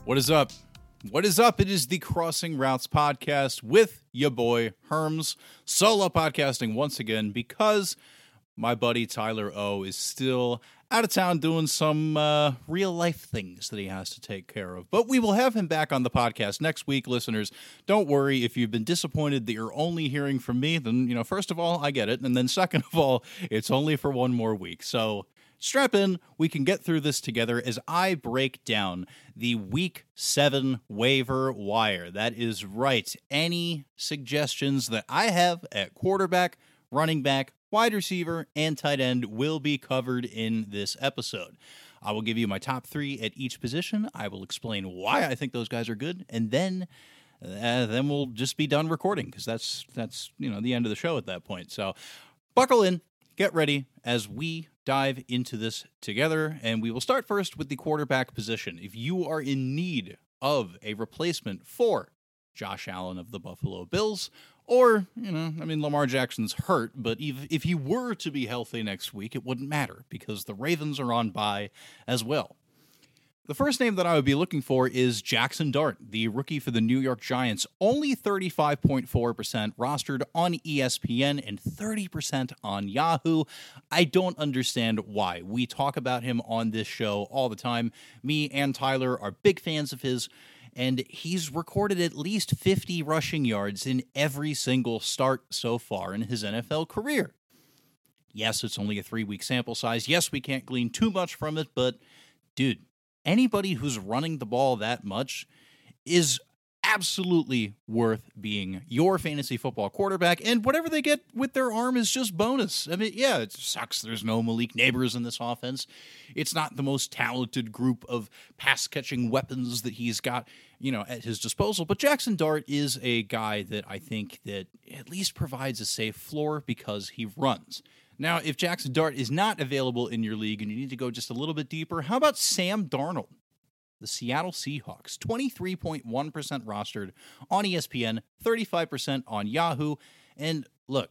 What is up? What is up? It is the Crossing Routes podcast with your boy Herms. Solo podcasting once again because my buddy Tyler O is still out of town doing some real life things that he has to take care of. But we will have him back on the podcast next week, listeners. Don't worry if you've been disappointed that you're only hearing from me. Then, first of all, I get it. And then second of all, it's only for one more week. So strap in, we can get through this together as I break down the Week 7 waiver wire. That is right. Any suggestions that I have at quarterback, running back, wide receiver, and tight end will be covered in this episode. I will give you my top 3 at each position. I will explain why I think those guys are good, and then we'll just be done recording because that's the end of the show at that point. So buckle in. Get ready as we dive into this together, and we will start first with the quarterback position. If you are in need of a replacement for Josh Allen of the Buffalo Bills, or, Lamar Jackson's hurt, but if he were to be healthy next week, it wouldn't matter because the Ravens are on bye as well. The first name that I would be looking for is Jackson Dart, the rookie for the New York Giants, only 35.4% rostered on ESPN and 30% on Yahoo. I don't understand why. We talk about him on this show all the time. Me and Tyler are big fans of his, and he's recorded at least 50 rushing yards in every single start so far in his NFL career. Yes, it's only a 3-week sample size. Yes, we can't glean too much from it, but dude, anybody who's running the ball that much is absolutely worth being your fantasy football quarterback, and whatever they get with their arm is just bonus. It sucks there's no Malik Neighbors in this offense. It's not the most talented group of pass-catching weapons that he's got, at his disposal, but Jackson Dart is a guy that I think that at least provides a safe floor because he runs. Now, if Jackson Dart is not available in your league and you need to go just a little bit deeper, how about Sam Darnold? The Seattle Seahawks, 23.1% rostered on ESPN, 35% on Yahoo. And look,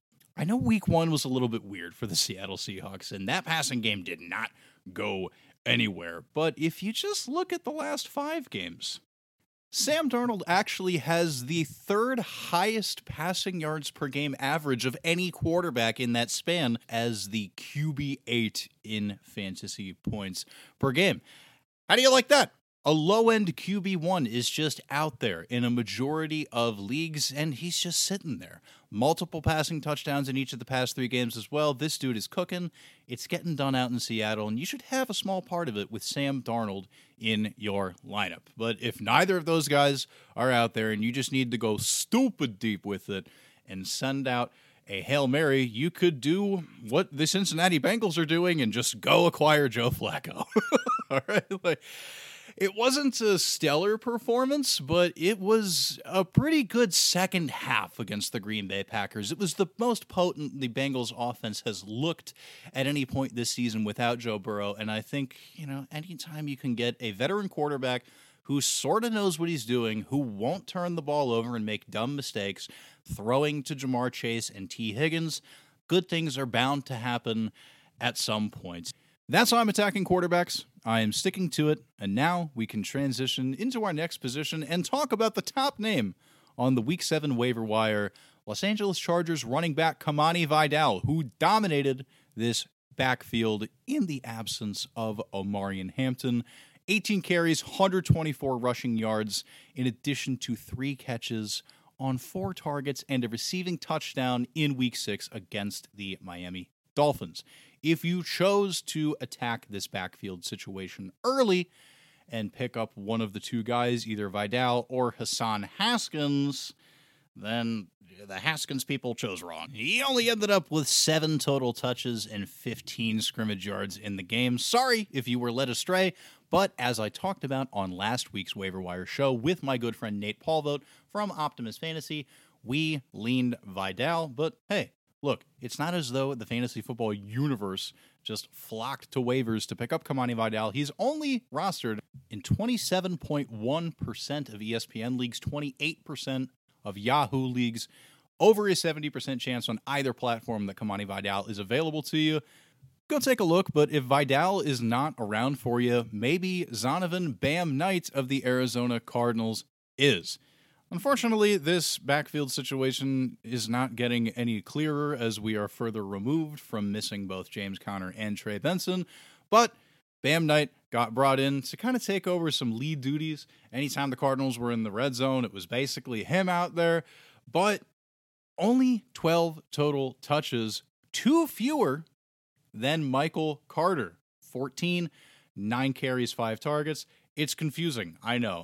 I know week 1 was a little bit weird for the Seattle Seahawks, and that passing game did not go anywhere. But if you just look at the last 5 games, Sam Darnold actually has the 3rd highest passing yards per game average of any quarterback in that span as the QB8 in fantasy points per game. How do you like that? A low-end QB1 is just out there in a majority of leagues, and he's just sitting there. Multiple passing touchdowns in each of the past 3 games as well. This dude is cooking. It's getting done out in Seattle, and you should have a small part of it with Sam Darnold in your lineup. But if neither of those guys are out there and you just need to go stupid deep with it and send out a Hail Mary, you could do what the Cincinnati Bengals are doing and just go acquire Joe Flacco. All right? It wasn't a stellar performance, but it was a pretty good second half against the Green Bay Packers. It was the most potent the Bengals offense has looked at any point this season without Joe Burrow. And I think, anytime you can get a veteran quarterback who sort of knows what he's doing, who won't turn the ball over and make dumb mistakes, throwing to Jamar Chase and T. Higgins, good things are bound to happen at some point. That's how I'm attacking quarterbacks. I am sticking to it, and now we can transition into our next position and talk about the top name on the Week 7 waiver wire, Los Angeles Chargers running back Kamani Vidal, who dominated this backfield in the absence of Omarion Hampton. 18 carries, 124 rushing yards, in addition to 3 catches on 4 targets and a receiving touchdown in Week 6 against the Miami Dolphins. If you chose to attack this backfield situation early and pick up one of the 2 guys, either Vidal or Hassan Haskins, then the Haskins people chose wrong. He only ended up with 7 total touches and 15 scrimmage yards in the game. Sorry if you were led astray, but as I talked about on last week's waiver wire show with my good friend Nate Paulvote from Optimus Fantasy, we leaned Vidal, but hey, look, it's not as though the fantasy football universe just flocked to waivers to pick up Kamani Vidal. He's only rostered in 27.1% of ESPN leagues, 28% of Yahoo leagues, over a 70% chance on either platform that Kamani Vidal is available to you. go take a look. But if Vidal is not around for you, maybe Zonovan Bam Knight of the Arizona Cardinals is. Unfortunately, this backfield situation is not getting any clearer as we are further removed from missing both James Conner and Trey Benson. But Bam Knight got brought in to kind of take over some lead duties. Anytime the Cardinals were in the red zone, it was basically him out there. But only 12 total touches, 2 fewer than Michael Carter. 14, 9 carries, 5 targets. It's confusing, I know.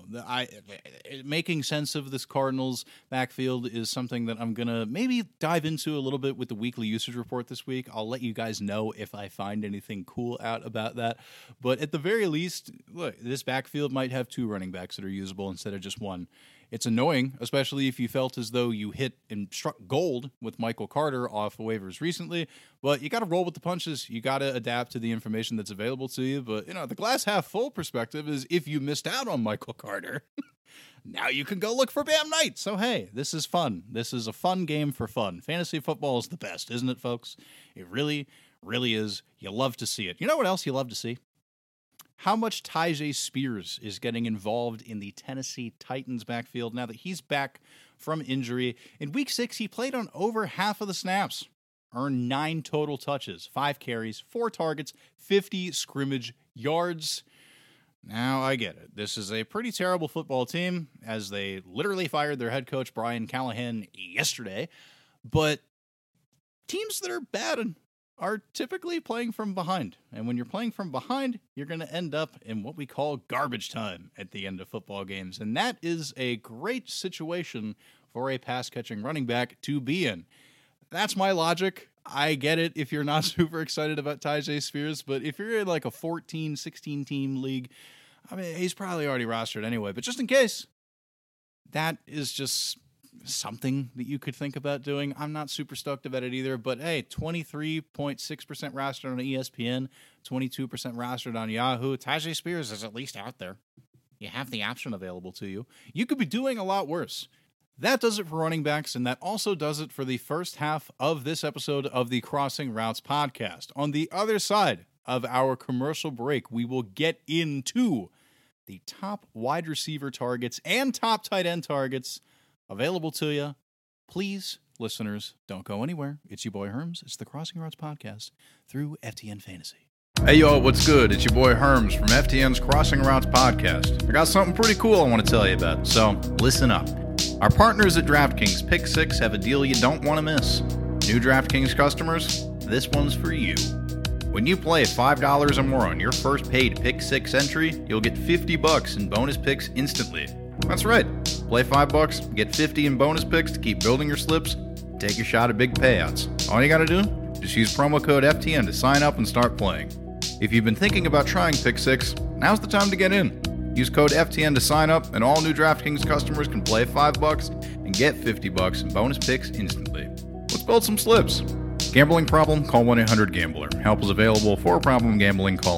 Making sense of this Cardinals backfield is something that I'm going to maybe dive into a little bit with the weekly usage report this week. I'll let you guys know if I find anything cool out about that. But at the very least, look, this backfield might have 2 running backs that are usable instead of just 1. It's annoying, especially if you felt as though you hit and struck gold with Michael Carter off waivers recently, but you got to roll with the punches. You got to adapt to the information that's available to you. But, the glass half full perspective is if you missed out on Michael Carter, now you can go look for Bam Knight. So, hey, this is fun. This is a fun game for fun. Fantasy football is the best, isn't it, folks? It really, really is. You love to see it. You know what else you love to see? How much Tyjae Spears is getting involved in the Tennessee Titans backfield now that he's back from injury. In Week 6, he played on over half of the snaps, earned 9 total touches, 5 carries, 4 targets, 50 scrimmage yards. Now, I get it. This is a pretty terrible football team, as they literally fired their head coach, Brian Callahan, yesterday. But teams that are bad are typically playing from behind. And when you're playing from behind, you're going to end up in what we call garbage time at the end of football games. And that is a great situation for a pass-catching running back to be in. That's my logic. I get it if you're not super excited about Tyjae Spears, but if you're in like a 14, 16-team league, I mean, he's probably already rostered anyway. But just in case, that is just something that you could think about doing. I'm not super stoked about it either, but hey, 23.6% rostered on ESPN, 22% rostered on Yahoo. Tyjae Spears is at least out there. You have the option available to you. You could be doing a lot worse. That does it for running backs, and that also does it for the first half of this episode of the Crossing Routes podcast. On the other side of our commercial break, we will get into the top wide receiver targets and top tight end targets available to you. Please, listeners, don't go anywhere. It's your boy Herms. It's the Crossing Routes podcast through FTN Fantasy. Hey, y'all, what's good? It's your boy Herms from FTN's Crossing Routes podcast. I got something pretty cool I want to tell you about, so listen up. Our partners at DraftKings Pick 6 have a deal you don't want to miss. New DraftKings customers, this one's for you. When you play $5 or more on your first paid Pick 6 entry, you'll get $50 in bonus picks instantly. That's right. Play $5, get 50 in bonus picks to keep building your slips, take your shot at big payouts. All you gotta do? Just use promo code FTN to sign up and start playing. If you've been thinking about trying Pick 6, now's the time to get in. Use code FTN to sign up, and all new DraftKings customers can play $5 and get $50 in bonus picks instantly. Let's build some slips. Gambling problem? Call 1-800-GAMBLER. Help is available for problem gambling. Call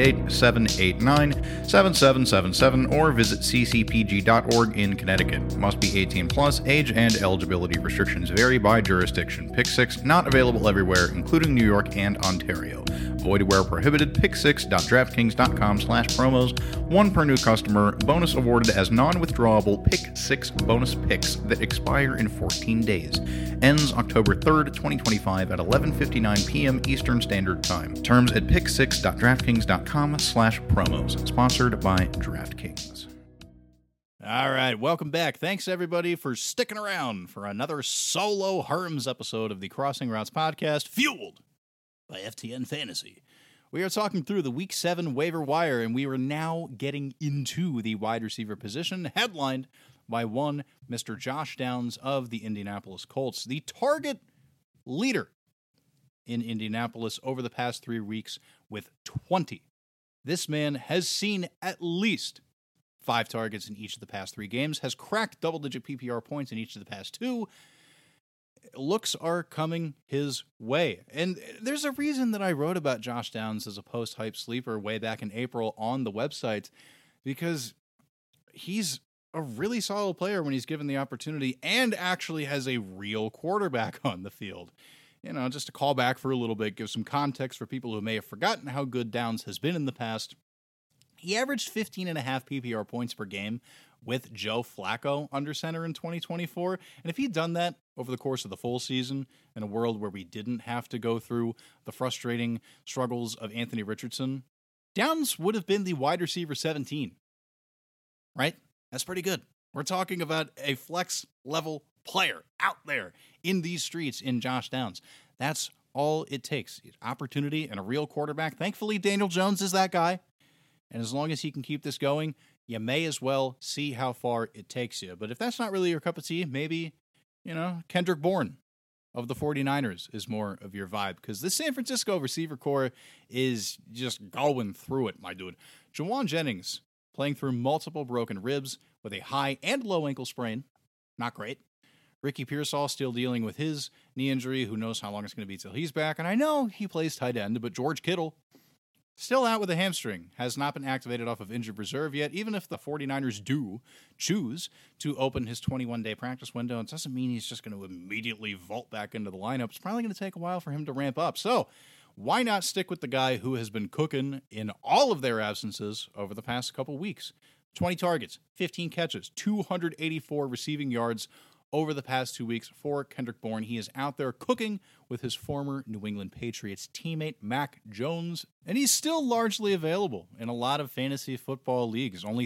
888-789-7777 or visit ccpg.org in Connecticut. Must be 18 plus. Age and eligibility restrictions vary by jurisdiction. Pick 6 not available everywhere, including New York and Ontario. Void where prohibited. Pick6.draftkings.com/promos. 1 per new customer. Bonus awarded as non-withdrawable Pick 6 bonus picks that expire in 14 days. Ends October 3rd, 2025 at 11:59 p.m. Eastern Standard Time. Terms at pick6.draftkings.com/promos. Sponsored by DraftKings. All right, welcome back. Thanks, everybody, for sticking around for another solo Herms episode of the Crossing Routes podcast, fueled by FTN Fantasy. We are talking through the Week 7 waiver wire, and we are now getting into the wide receiver position, headlined by one Mr. Josh Downs of the Indianapolis Colts, the target leader in Indianapolis over the past 3 weeks with 20. This man has seen at least 5 targets in each of the past 3 games, has cracked double-digit PPR points in each of the past 2. Looks are coming his way. And there's a reason that I wrote about Josh Downs as a post-hype sleeper way back in April on the website, because he's a really solid player when he's given the opportunity and actually has a real quarterback on the field. just to call back for a little bit, give some context for people who may have forgotten how good Downs has been in the past. He averaged 15.5 PPR points per game with Joe Flacco under center in 2024. And if he'd done that over the course of the full season in a world where we didn't have to go through the frustrating struggles of Anthony Richardson, Downs would have been the wide receiver 17. Right? That's pretty good. We're talking about a flex level player out there in these streets in Josh Downs. That's all it takes. Opportunity and a real quarterback. Thankfully, Daniel Jones is that guy. And as long as he can keep this going, you may as well see how far it takes you. But if that's not really your cup of tea, maybe, Kendrick Bourne of the 49ers is more of your vibe. Because this San Francisco receiver core is just going through it, my dude. Jawan Jennings playing through multiple broken ribs with a high and low ankle sprain. Not great. Ricky Pearsall still dealing with his knee injury. Who knows how long it's going to be till he's back. And I know he plays tight end, but George Kittle still out with a hamstring, has not been activated off of injured reserve yet. Even if the 49ers do choose to open his 21-day practice window, it doesn't mean he's just going to immediately vault back into the lineup. It's probably going to take a while for him to ramp up. So why not stick with the guy who has been cooking in all of their absences over the past couple weeks? 20 targets, 15 catches, 284 receiving yards over the past 2 weeks for Kendrick Bourne. He is out there cooking with his former New England Patriots teammate Mac Jones, and he's still largely available in a lot of fantasy football leagues. Only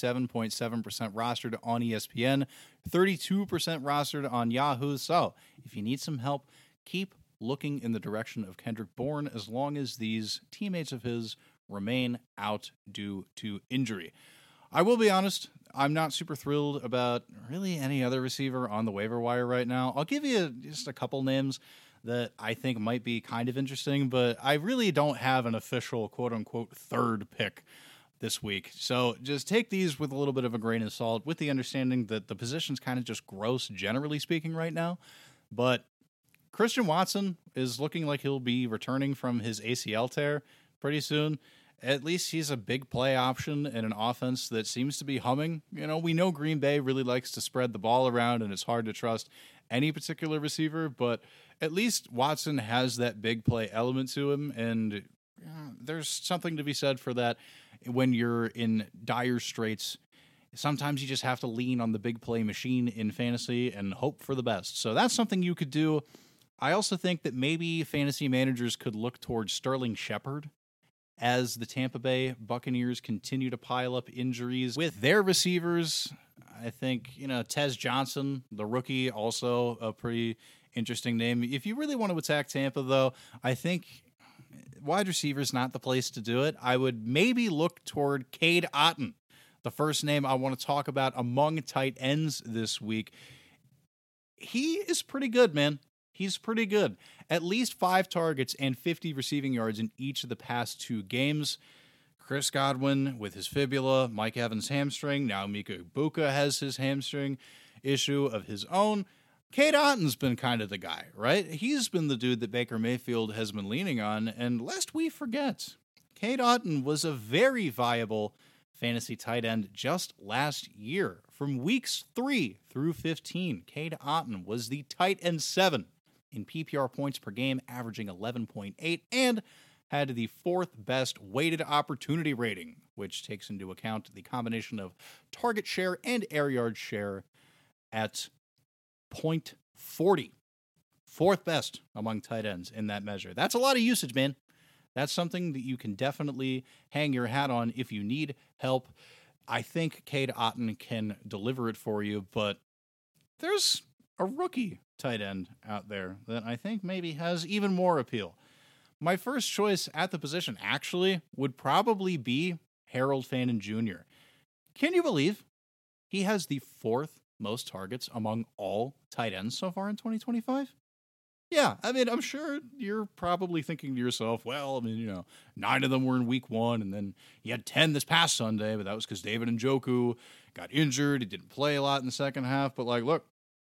37.7% rostered on ESPN, 32% rostered on Yahoo. So if you need some help, keep looking in the direction of Kendrick Bourne as long as these teammates of his remain out due to injury. I will be honest, I'm not super thrilled about really any other receiver on the waiver wire right now. I'll give you just a couple names that I think might be kind of interesting, but I really don't have an official quote-unquote third pick this week. So just take these with a little bit of a grain of salt, with the understanding that the position's kind of just gross, generally speaking, right now. But Christian Watson is looking like he'll be returning from his ACL tear pretty soon. At least he's a big play option in an offense that seems to be humming. We know Green Bay really likes to spread the ball around, and it's hard to trust any particular receiver, but at least Watson has that big play element to him, and there's something to be said for that when you're in dire straits. Sometimes you just have to lean on the big play machine in fantasy and hope for the best. So that's something you could do. I also think that maybe fantasy managers could look towards Sterling Shepard as the Tampa Bay Buccaneers continue to pile up injuries with their receivers. I think, Tez Johnson, the rookie, also a pretty interesting name. If you really want to attack Tampa, though, I think wide receiver is not the place to do it. I would maybe look toward Cade Otton, the first name I want to talk about among tight ends this week. He is pretty good, man. He's pretty good. At least 5 targets and 50 receiving yards in each of the past 2 games. Chris Godwin with his fibula, Mike Evans' hamstring. Now Mika Ibuka has his hamstring issue of his own. Cade Otton's been kind of the guy, right? He's been the dude that Baker Mayfield has been leaning on. And lest we forget, Cade Otton was a very viable fantasy tight end just last year. From weeks 3 through 15, Cade Otton was the tight end 7 in PPR points per game, averaging 11.8, and had the 4th best weighted opportunity rating, which takes into account the combination of target share and air yard share at 0.40. 4th best among tight ends in that measure. That's a lot of usage, man. That's something that you can definitely hang your hat on if you need help. I think Cade Otton can deliver it for you, but there's a rookie tight end out there that I think maybe has even more appeal. My first choice at the position actually would probably be Harold Fannin Jr. Can you believe he has the 4th most targets among all tight ends so far in 2025? Yeah, I'm sure you're probably thinking to yourself, well, 9 of them were in week 1, and then he had 10 this past Sunday, but that was because David Njoku got injured. He didn't play a lot in the second half, but look,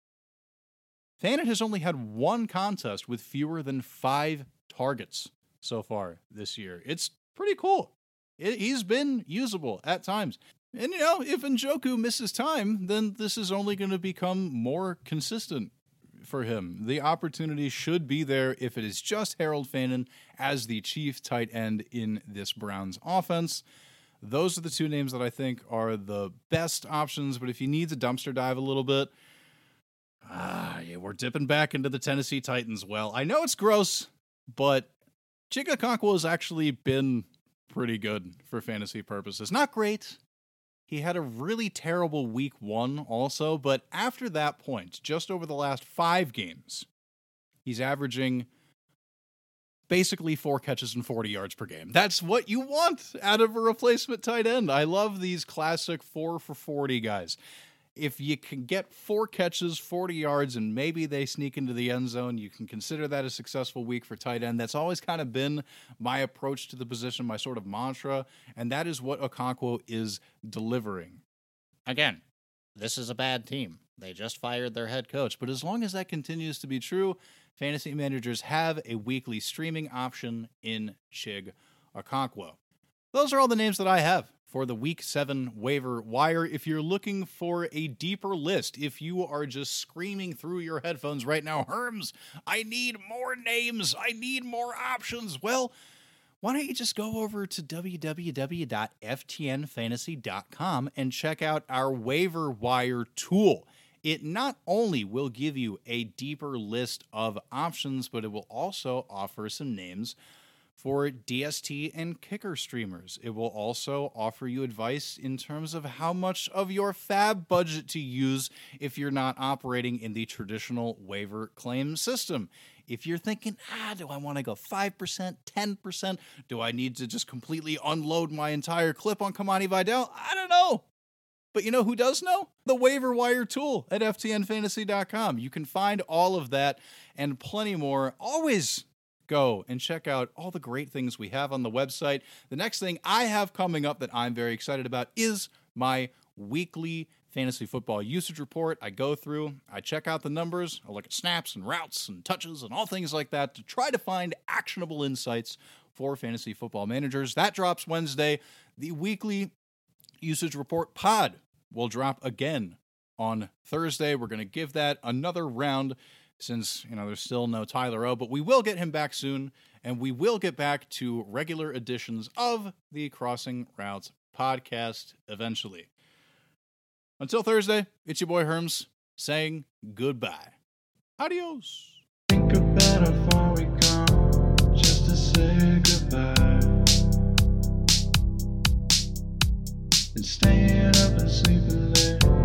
Fannin has only had 1 contest with fewer than 5 targets so far this year. It's pretty cool. He's been usable at times. And, if Njoku misses time, then this is only going to become more consistent. for him. The opportunity should be there if it is just Harold Fannin as the chief tight end in this Browns offense. Those are the two names that I think are the best options, but if you need to dumpster dive a little bit, we're dipping back into the Tennessee Titans. Well, I know it's gross, but Chig Okonkwo has actually been pretty good for fantasy purposes. Not great. He had a really terrible week 1 also, but after that point, just over the last 5 games, he's averaging basically 4 catches and 40 yards per game. That's what you want out of a replacement tight end. I love these classic 4 for 40 guys. If you can get 4 catches, 40 yards, and maybe they sneak into the end zone, you can consider that a successful week for tight end. That's always kind of been my approach to the position, my sort of mantra, and that is what Okonkwo is delivering. Again, this is a bad team. They just fired their head coach, but as long as that continues to be true, fantasy managers have a weekly streaming option in Chig Okonkwo. Those are all the names that I have for the Week 7 waiver wire. If you're looking for a deeper list, if you are just screaming through your headphones right now, Herms, I need more names, I need more options, well, why don't you just go over to www.ftnfantasy.com and check out our waiver wire tool. It not only will give you a deeper list of options, but it will also offer some names for DST and kicker streamers. It will also offer you advice in terms of how much of your fab budget to use if you're not operating in the traditional waiver claim system. If you're thinking, do I want to go 5%, 10%? Do I need to just completely unload my entire clip on Kamani Vidal? I don't know. But you know who does know? The waiver wire tool at ftnfantasy.com. You can find all of that and plenty more. Always go and check out all the great things we have on the website. The next thing I have coming up that I'm very excited about is my weekly fantasy football usage report. I go through, I check out the numbers, I look at snaps and routes and touches and all things like that to try to find actionable insights for fantasy football managers. That drops Wednesday. The weekly usage report pod will drop again on Thursday. We're going to give that another round since, there's still no Tyler O, but we will get him back soon, and we will get back to regular editions of the Crossing Routes podcast eventually. Until Thursday, it's your boy Herms saying goodbye. Adios. Think about how far we come just to say goodbye. And staying up and sleeping late.